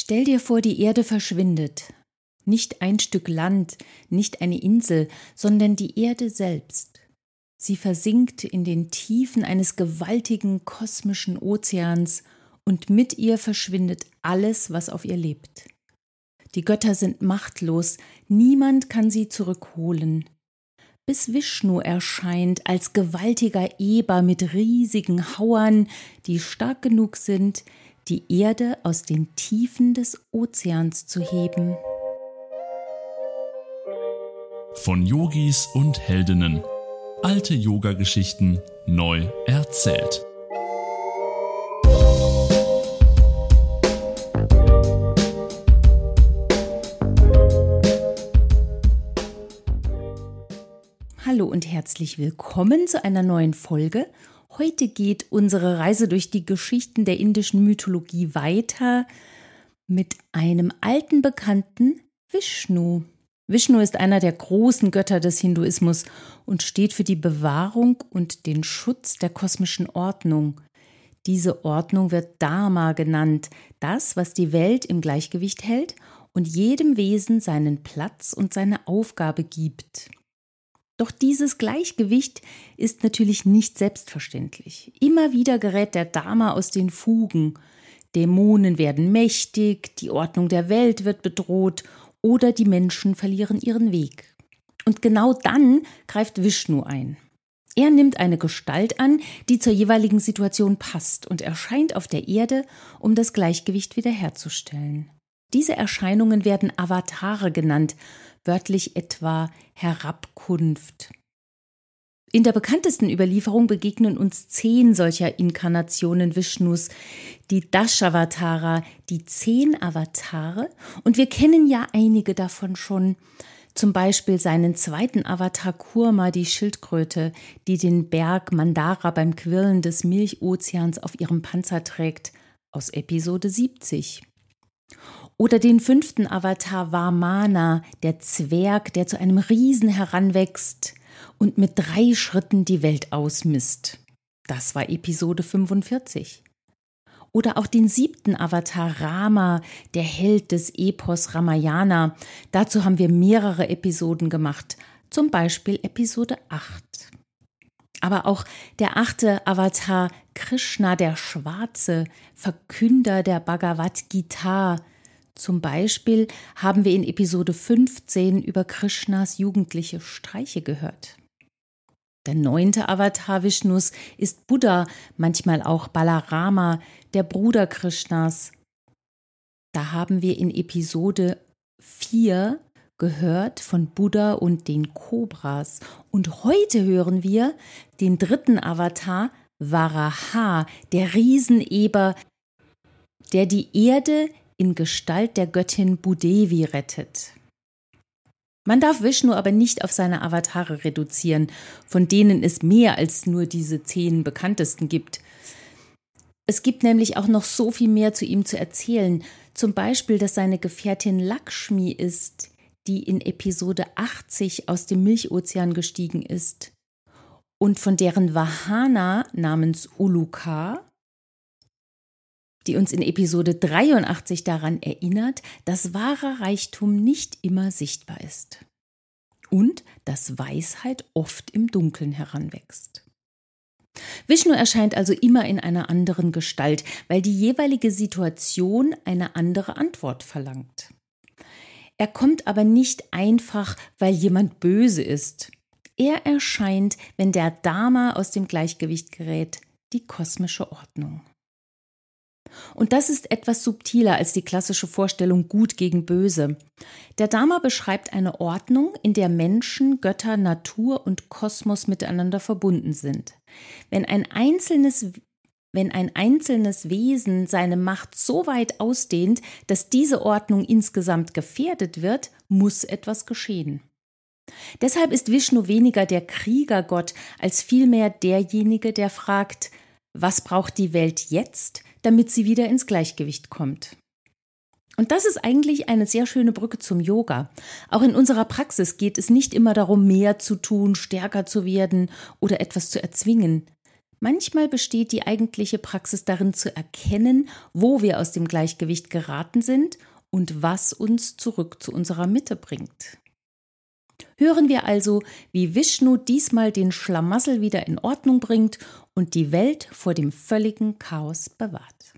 Stell dir vor, die Erde verschwindet. Nicht ein Stück Land, nicht eine Insel, sondern die Erde selbst. Sie versinkt in den Tiefen eines gewaltigen kosmischen Ozeans und mit ihr verschwindet alles, was auf ihr lebt. Die Götter sind machtlos, niemand kann sie zurückholen. Bis Vishnu erscheint als gewaltiger Eber mit riesigen Hauern, die stark genug sind, die Erde aus den Tiefen des Ozeans zu heben. Von Yogis und Heldinnen. Alte Yoga-Geschichten neu erzählt. Hallo und herzlich willkommen zu einer neuen Folge. Heute geht unsere Reise durch die Geschichten der indischen Mythologie weiter mit einem alten Bekannten, Vishnu. Vishnu ist einer der großen Götter des Hinduismus und steht für die Bewahrung und den Schutz der kosmischen Ordnung. Diese Ordnung wird Dharma genannt, das, was die Welt im Gleichgewicht hält und jedem Wesen seinen Platz und seine Aufgabe gibt. Doch dieses Gleichgewicht ist natürlich nicht selbstverständlich. Immer wieder gerät der Dharma aus den Fugen. Dämonen werden mächtig, die Ordnung der Welt wird bedroht oder die Menschen verlieren ihren Weg. Und genau dann greift Vishnu ein. Er nimmt eine Gestalt an, die zur jeweiligen Situation passt und erscheint auf der Erde, um das Gleichgewicht wiederherzustellen. Diese Erscheinungen werden Avatare genannt, wörtlich etwa Herabkunft. In der bekanntesten Überlieferung begegnen uns 10 solcher Inkarnationen Vishnus, die Dashavatara, die 10 Avatare. Und wir kennen ja einige davon schon, zum Beispiel seinen zweiten Avatar Kurma, die Schildkröte, die den Berg Mandara beim Quirlen des Milchozeans auf ihrem Panzer trägt, aus Episode 70. Oder den 5. Avatar Vamana, der Zwerg, der zu einem Riesen heranwächst und mit 3 Schritten die Welt ausmisst. Das war Episode 45. Oder auch den 7. Avatar Rama, der Held des Epos Ramayana. Dazu haben wir mehrere Episoden gemacht, zum Beispiel Episode 8. Aber auch der 8. Avatar Krishna, der Schwarze, Verkünder der Bhagavad Gita. Zum Beispiel haben wir in Episode 15 über Krishnas jugendliche Streiche gehört. Der 9. Avatar Vishnus ist Buddha, manchmal auch Balarama, der Bruder Krishnas. Da haben wir in Episode 4 gehört von Buddha und den Kobras. Und heute hören wir den 3. Avatar Varaha, der Rieseneber, der die Erde in Gestalt der Göttin Bhudevi rettet. Man darf Vishnu aber nicht auf seine Avatare reduzieren, von denen es mehr als nur diese 10 bekanntesten gibt. Es gibt nämlich auch noch so viel mehr zu ihm zu erzählen, zum Beispiel, dass seine Gefährtin Lakshmi ist, die in Episode 80 aus dem Milchozean gestiegen ist und von deren Vahana namens Uluka, die uns in Episode 83 daran erinnert, dass wahrer Reichtum nicht immer sichtbar ist und dass Weisheit oft im Dunkeln heranwächst. Vishnu erscheint also immer in einer anderen Gestalt, weil die jeweilige Situation eine andere Antwort verlangt. Er kommt aber nicht einfach, weil jemand böse ist. Er erscheint, wenn der Dharma aus dem Gleichgewicht gerät, die kosmische Ordnung. Und das ist etwas subtiler als die klassische Vorstellung Gut gegen Böse. Der Dharma beschreibt eine Ordnung, in der Menschen, Götter, Natur und Kosmos miteinander verbunden sind. Wenn ein einzelnes Wesen seine Macht so weit ausdehnt, dass diese Ordnung insgesamt gefährdet wird, muss etwas geschehen. Deshalb ist Vishnu weniger der Kriegergott als vielmehr derjenige, der fragt: Was braucht die Welt jetzt, damit sie wieder ins Gleichgewicht kommt? Und das ist eigentlich eine sehr schöne Brücke zum Yoga. Auch in unserer Praxis geht es nicht immer darum, mehr zu tun, stärker zu werden oder etwas zu erzwingen. Manchmal besteht die eigentliche Praxis darin zu erkennen, wo wir aus dem Gleichgewicht geraten sind und was uns zurück zu unserer Mitte bringt. Hören wir also, wie Vishnu diesmal den Schlamassel wieder in Ordnung bringt und die Welt vor dem völligen Chaos bewahrt.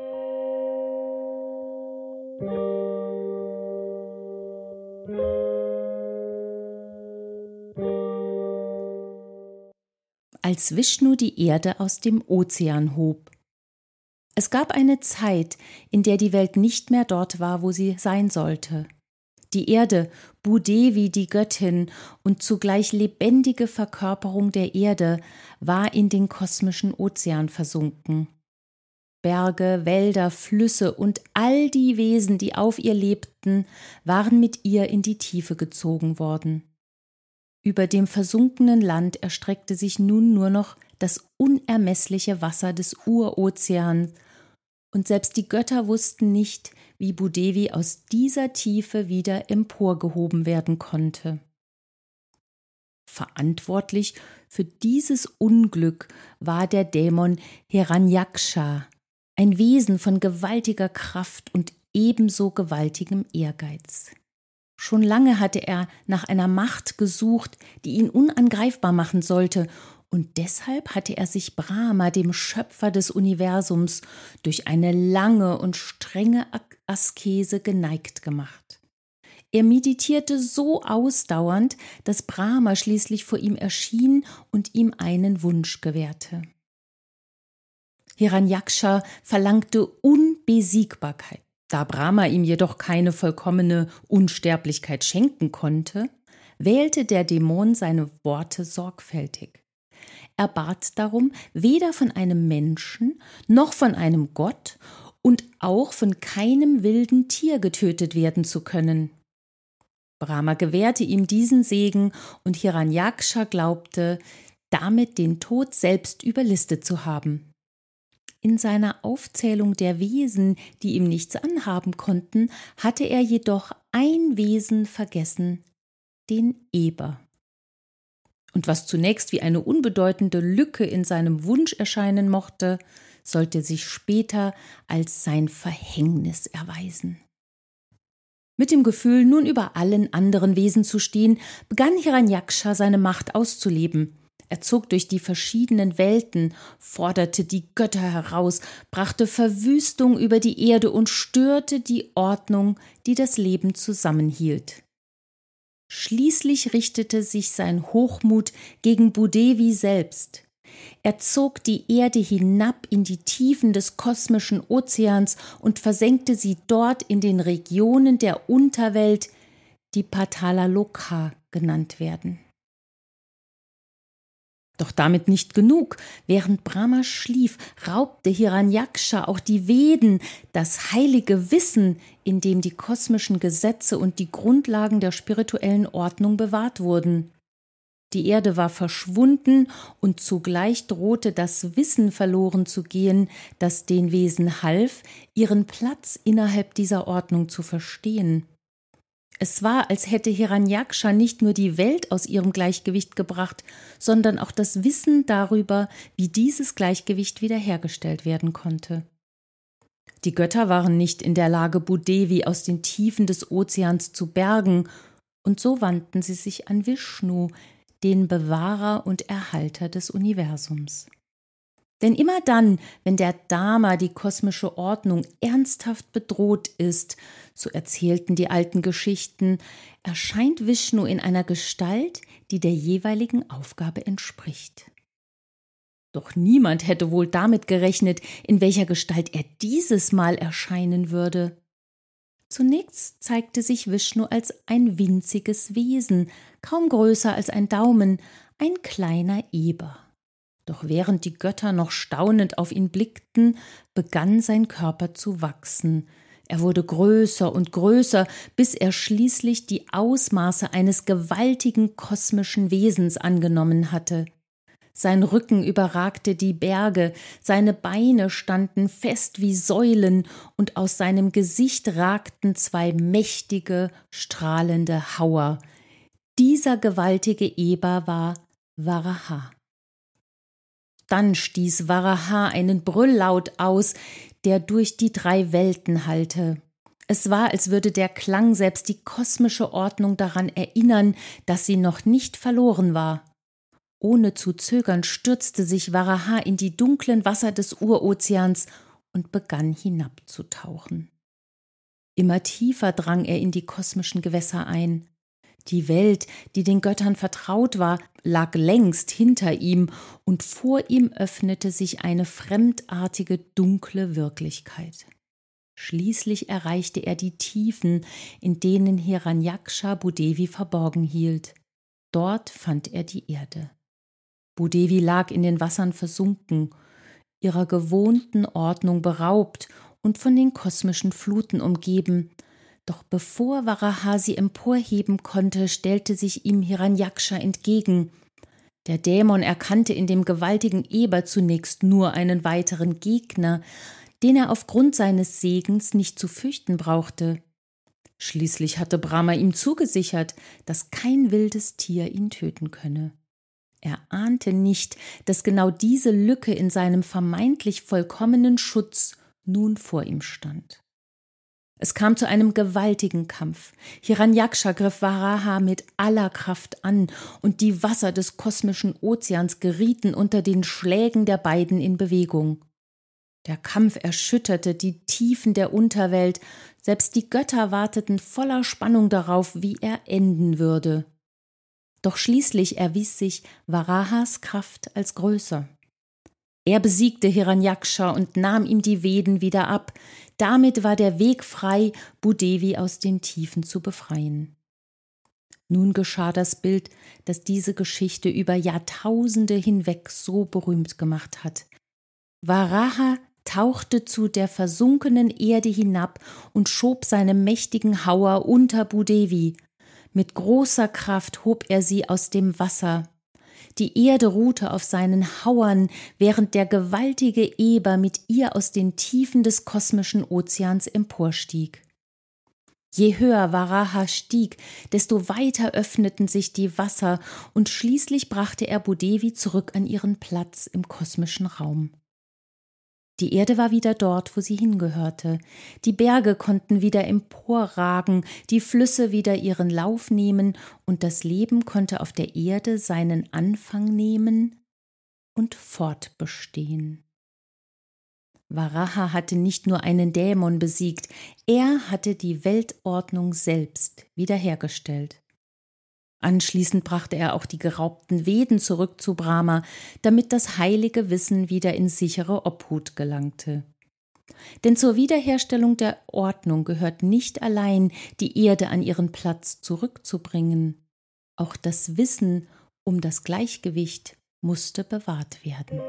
Als Vishnu die Erde aus dem Ozean hob. Es gab eine Zeit, in der die Welt nicht mehr dort war, wo sie sein sollte. Die Erde, Bhudevi, die Göttin und zugleich lebendige Verkörperung der Erde, war in den kosmischen Ozean versunken. Berge, Wälder, Flüsse und all die Wesen, die auf ihr lebten, waren mit ihr in die Tiefe gezogen worden. Über dem versunkenen Land erstreckte sich nun nur noch das unermessliche Wasser des Urozeans, und selbst die Götter wussten nicht, wie Bhudevi aus dieser Tiefe wieder emporgehoben werden konnte. Verantwortlich für dieses Unglück war der Dämon Hiranyaksha, ein Wesen von gewaltiger Kraft und ebenso gewaltigem Ehrgeiz. Schon lange hatte er nach einer Macht gesucht, die ihn unangreifbar machen sollte, und deshalb hatte er sich Brahma, dem Schöpfer des Universums, durch eine lange und strenge Askese geneigt gemacht. Er meditierte so ausdauernd, dass Brahma schließlich vor ihm erschien und ihm einen Wunsch gewährte. Hiranyaksha verlangte Unbesiegbarkeit. Da Brahma ihm jedoch keine vollkommene Unsterblichkeit schenken konnte, wählte der Dämon seine Worte sorgfältig. Er bat darum, weder von einem Menschen noch von einem Gott und auch von keinem wilden Tier getötet werden zu können. Brahma gewährte ihm diesen Segen und Hiranyaksha glaubte, damit den Tod selbst überlistet zu haben. In seiner Aufzählung der Wesen, die ihm nichts anhaben konnten, hatte er jedoch ein Wesen vergessen, den Eber. Und was zunächst wie eine unbedeutende Lücke in seinem Wunsch erscheinen mochte, sollte sich später als sein Verhängnis erweisen. Mit dem Gefühl, nun über allen anderen Wesen zu stehen, begann Hiranyaksha seine Macht auszuleben. Er zog durch die verschiedenen Welten, forderte die Götter heraus, brachte Verwüstung über die Erde und störte die Ordnung, die das Leben zusammenhielt. Schließlich richtete sich sein Hochmut gegen Bhudevi selbst. Er zog die Erde hinab in die Tiefen des kosmischen Ozeans und versenkte sie dort in den Regionen der Unterwelt, die Patalaloka genannt werden. Doch damit nicht genug. Während Brahma schlief, raubte Hiranyaksha auch die Veden, das heilige Wissen, in dem die kosmischen Gesetze und die Grundlagen der spirituellen Ordnung bewahrt wurden. Die Erde war verschwunden und zugleich drohte das Wissen verloren zu gehen, das den Wesen half, ihren Platz innerhalb dieser Ordnung zu verstehen. Es war, als hätte Hiranyaksha nicht nur die Welt aus ihrem Gleichgewicht gebracht, sondern auch das Wissen darüber, wie dieses Gleichgewicht wiederhergestellt werden konnte. Die Götter waren nicht in der Lage, Bhudevi aus den Tiefen des Ozeans zu bergen, und so wandten sie sich an Vishnu, den Bewahrer und Erhalter des Universums. Denn immer dann, wenn der Dharma, die kosmische Ordnung, ernsthaft bedroht ist, so erzählten die alten Geschichten, erscheint Vishnu in einer Gestalt, die der jeweiligen Aufgabe entspricht. Doch niemand hätte wohl damit gerechnet, in welcher Gestalt er dieses Mal erscheinen würde. Zunächst zeigte sich Vishnu als ein winziges Wesen, kaum größer als ein Daumen, ein kleiner Eber. Doch während die Götter noch staunend auf ihn blickten, begann sein Körper zu wachsen. Er wurde größer und größer, bis er schließlich die Ausmaße eines gewaltigen kosmischen Wesens angenommen hatte. Sein Rücken überragte die Berge, seine Beine standen fest wie Säulen und aus seinem Gesicht ragten zwei mächtige, strahlende Hauer. Dieser gewaltige Eber war Varaha. dann stieß Varaha einen Brülllaut aus, der durch die 3 Welten hallte. Es war, als würde der Klang selbst die kosmische Ordnung daran erinnern, dass sie noch nicht verloren war. Ohne zu zögern stürzte sich Varaha in die dunklen Wasser des Urozeans und begann hinabzutauchen. Immer tiefer drang er in die kosmischen Gewässer ein. Die Welt, die den Göttern vertraut war, lag längst hinter ihm, und vor ihm öffnete sich eine fremdartige, dunkle Wirklichkeit. Schließlich erreichte er die Tiefen, in denen Hiranyaksha Bhudevi verborgen hielt. Dort fand er die Erde. Bhudevi lag in den Wassern versunken, ihrer gewohnten Ordnung beraubt und von den kosmischen Fluten umgeben. Doch bevor Varaha sie emporheben konnte, stellte sich ihm Hiranyaksha entgegen. Der Dämon erkannte in dem gewaltigen Eber zunächst nur einen weiteren Gegner, den er aufgrund seines Segens nicht zu fürchten brauchte. Schließlich hatte Brahma ihm zugesichert, dass kein wildes Tier ihn töten könne. Er ahnte nicht, dass genau diese Lücke in seinem vermeintlich vollkommenen Schutz nun vor ihm stand. Es kam zu einem gewaltigen Kampf. Hiranyaksha griff Varaha mit aller Kraft an, und die Wasser des kosmischen Ozeans gerieten unter den Schlägen der beiden in Bewegung. Der Kampf erschütterte die Tiefen der Unterwelt, selbst die Götter warteten voller Spannung darauf, wie er enden würde. Doch schließlich erwies sich Varahas Kraft als größer. Er besiegte Hiranyaksha und nahm ihm die Veden wieder ab. Damit war der Weg frei, Bhudevi aus den Tiefen zu befreien. Nun geschah das Bild, das diese Geschichte über Jahrtausende hinweg so berühmt gemacht hat. Varaha tauchte zu der versunkenen Erde hinab und schob seine mächtigen Hauer unter Bhudevi. Mit großer Kraft hob er sie aus dem Wasser. Die Erde ruhte auf seinen Hauern, während der gewaltige Eber mit ihr aus den Tiefen des kosmischen Ozeans emporstieg. Je höher Varaha stieg, desto weiter öffneten sich die Wasser, und schließlich brachte er Bhudevi zurück an ihren Platz im kosmischen Raum. Die Erde war wieder dort, wo sie hingehörte. Die Berge konnten wieder emporragen, die Flüsse wieder ihren Lauf nehmen, und das Leben konnte auf der Erde seinen Anfang nehmen und fortbestehen. Varaha hatte nicht nur einen Dämon besiegt, er hatte die Weltordnung selbst wiederhergestellt. Anschließend brachte er auch die geraubten Veden zurück zu Brahma, damit das heilige Wissen wieder in sichere Obhut gelangte. Denn zur Wiederherstellung der Ordnung gehört nicht allein, die Erde an ihren Platz zurückzubringen. Auch das Wissen um das Gleichgewicht musste bewahrt werden.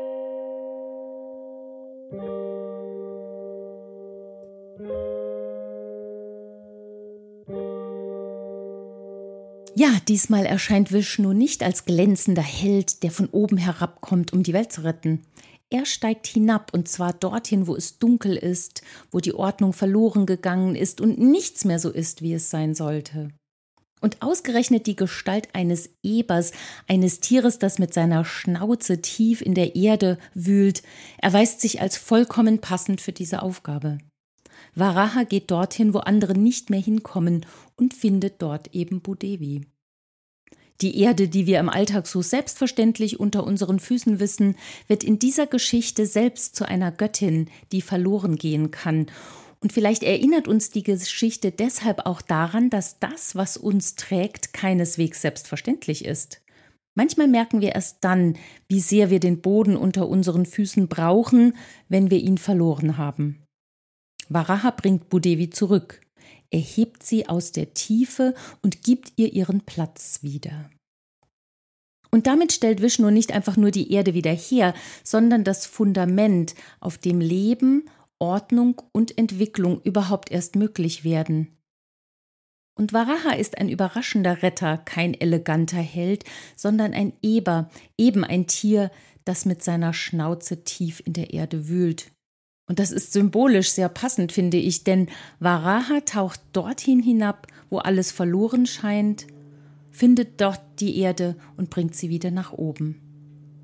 Ja, diesmal erscheint Vishnu nicht als glänzender Held, der von oben herabkommt, um die Welt zu retten. Er steigt hinab, und zwar dorthin, wo es dunkel ist, wo die Ordnung verloren gegangen ist und nichts mehr so ist, wie es sein sollte. Und ausgerechnet die Gestalt eines Ebers, eines Tieres, das mit seiner Schnauze tief in der Erde wühlt, erweist sich als vollkommen passend für diese Aufgabe. Varaha geht dorthin, wo andere nicht mehr hinkommen, und findet dort eben Bhudevi. Die Erde, die wir im Alltag so selbstverständlich unter unseren Füßen wissen, wird in dieser Geschichte selbst zu einer Göttin, die verloren gehen kann. Und vielleicht erinnert uns die Geschichte deshalb auch daran, dass das, was uns trägt, keineswegs selbstverständlich ist. Manchmal merken wir erst dann, wie sehr wir den Boden unter unseren Füßen brauchen, wenn wir ihn verloren haben. Varaha bringt Bhudevi zurück. Er hebt sie aus der Tiefe und gibt ihr ihren Platz wieder. Und damit stellt Vishnu nicht einfach nur die Erde wieder her, sondern das Fundament, auf dem Leben, Ordnung und Entwicklung überhaupt erst möglich werden. Und Varaha ist ein überraschender Retter, kein eleganter Held, sondern ein Eber, eben ein Tier, das mit seiner Schnauze tief in der Erde wühlt. Und das ist symbolisch sehr passend, finde ich, denn Varaha taucht dorthin hinab, wo alles verloren scheint, findet dort die Erde und bringt sie wieder nach oben.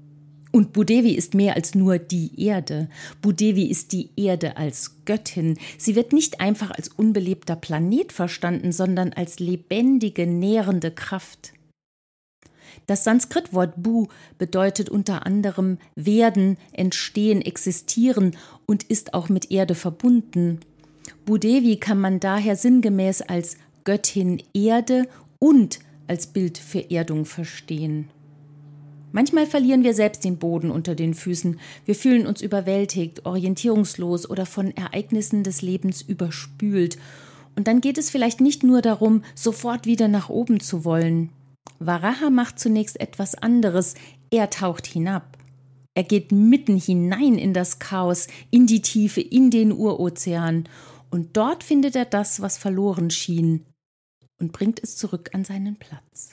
Und Bhudevi ist mehr als nur die Erde. Bhudevi ist die Erde als Göttin. Sie wird nicht einfach als unbelebter Planet verstanden, sondern als lebendige, nährende Kraft. Das Sanskritwort Bhu bedeutet unter anderem werden, entstehen, existieren und ist auch mit Erde verbunden. Bhudevi kann man daher sinngemäß als Göttin Erde und als Bild für Erdung verstehen. Manchmal verlieren wir selbst den Boden unter den Füßen. Wir fühlen uns überwältigt, orientierungslos oder von Ereignissen des Lebens überspült. Und dann geht es vielleicht nicht nur darum, sofort wieder nach oben zu wollen. Varaha macht zunächst etwas anderes. Er taucht hinab. Er geht mitten hinein in das Chaos, in die Tiefe, in den Urozean. Und dort findet er das, was verloren schien, und bringt es zurück an seinen Platz.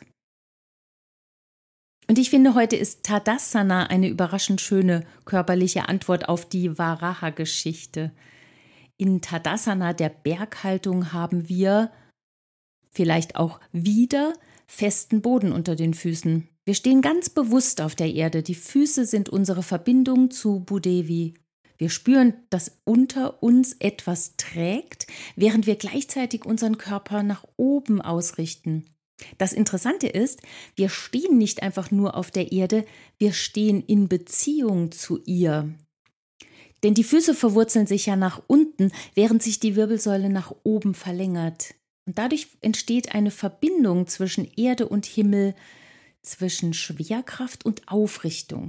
Und ich finde, heute ist Tadasana eine überraschend schöne körperliche Antwort auf die Varaha-Geschichte. In Tadasana, der Berghaltung, haben wir vielleicht auch wieder festen Boden unter den Füßen. Wir stehen ganz bewusst auf der Erde. Die Füße sind unsere Verbindung zu Bhudevi. Wir spüren, dass unter uns etwas trägt, während wir gleichzeitig unseren Körper nach oben ausrichten. Das Interessante ist, wir stehen nicht einfach nur auf der Erde, wir stehen in Beziehung zu ihr. Denn die Füße verwurzeln sich ja nach unten, während sich die Wirbelsäule nach oben verlängert. Und dadurch entsteht eine Verbindung zwischen Erde und Himmel, zwischen Schwerkraft und Aufrichtung.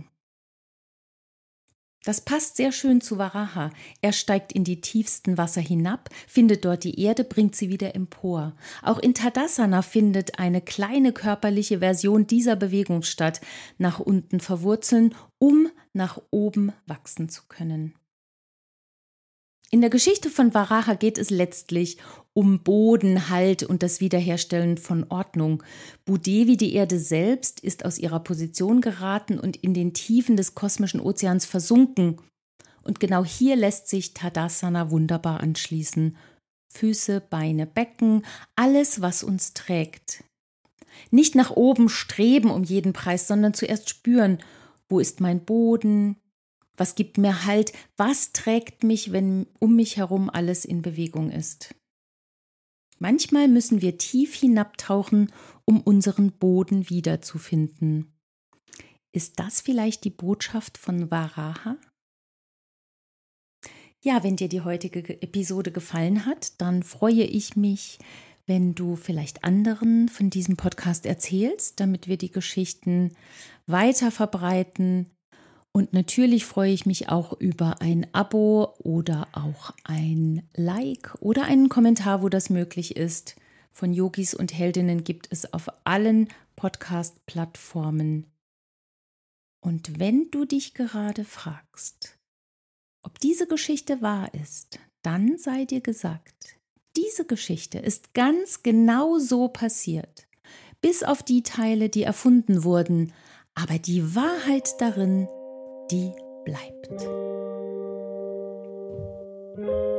Das passt sehr schön zu Varaha. Er steigt in die tiefsten Wasser hinab, findet dort die Erde, bringt sie wieder empor. Auch in Tadasana findet eine kleine körperliche Version dieser Bewegung statt, nach unten verwurzeln, um nach oben wachsen zu können. In der Geschichte von Varaha geht es letztlich um Boden, Halt und das Wiederherstellen von Ordnung. Bhudevi, die Erde selbst, ist aus ihrer Position geraten und in den Tiefen des kosmischen Ozeans versunken. Und genau hier lässt sich Tadasana wunderbar anschließen. Füße, Beine, Becken, alles, was uns trägt. Nicht nach oben streben um jeden Preis, sondern zuerst spüren, wo ist mein Boden? Was gibt mir Halt? Was trägt mich, wenn um mich herum alles in Bewegung ist? Manchmal müssen wir tief hinabtauchen, um unseren Boden wiederzufinden. Ist das vielleicht die Botschaft von Varaha? Ja, wenn dir die heutige Episode gefallen hat, dann freue ich mich, wenn du vielleicht anderen von diesem Podcast erzählst, damit wir die Geschichten weiter verbreiten. Und natürlich freue ich mich auch über ein Abo oder auch ein Like oder einen Kommentar, wo das möglich ist. Von Yogis und Heldinnen gibt es auf allen Podcast-Plattformen. Und wenn du dich gerade fragst, ob diese Geschichte wahr ist, dann sei dir gesagt, diese Geschichte ist ganz genau so passiert, bis auf die Teile, die erfunden wurden, aber die Wahrheit darin, die bleibt.